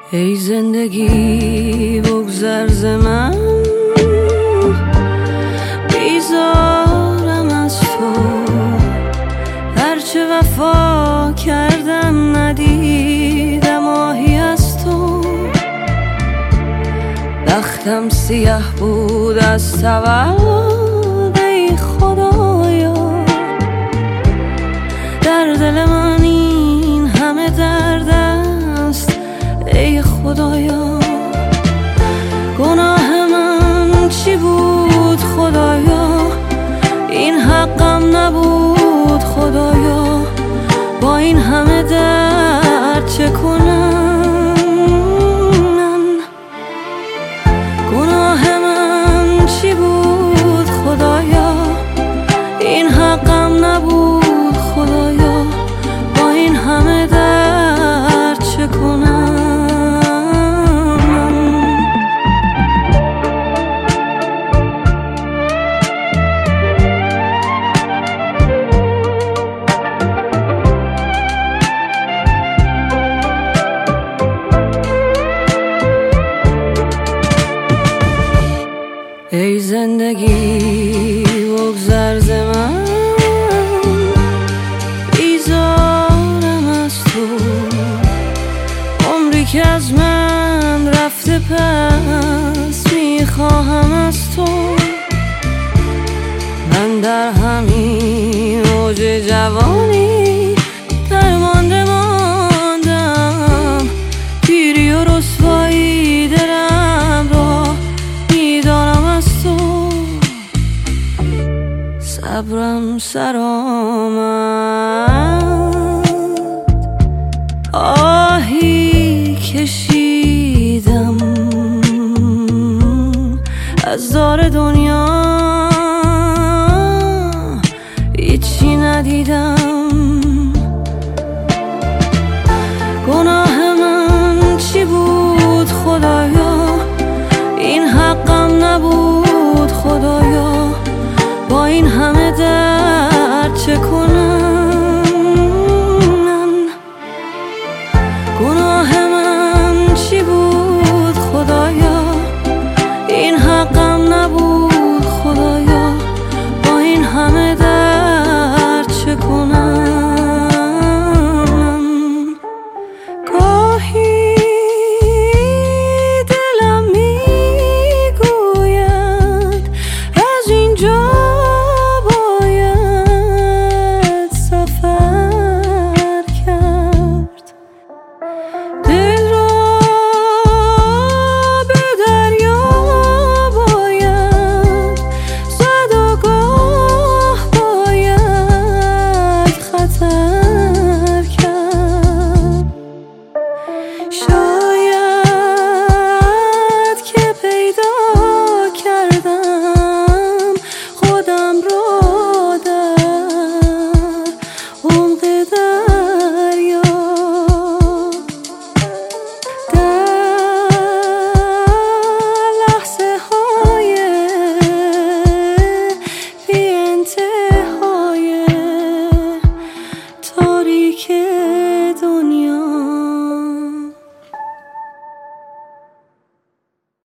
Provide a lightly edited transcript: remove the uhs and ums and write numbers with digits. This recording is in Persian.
ای زندگی بگذر ز من، بیزارم از تو. هرچه وفا کردم ندیدم آهی از تو. بختم سیه بود از تولد، ای خدایا در دل من این همه درد است، ای خدایا. گناه من چی بود خدایا؟ این حقم نبود خدایا. با این همه درد چه کنم من؟ گناه من چی بود خدایا؟ این حقم نبود خدایا. با این همه درد چه کنم؟ ای زندگی بگذر ز من، بیزارم از تو. عمری که از من رفته پس میخواهم از تو. من در همین اوج جوانی درمانده ماندم. پیری و رسوایی دلم را میدارم از تو. صبرم سر آمد، آهی کشیدم از دار دنیا.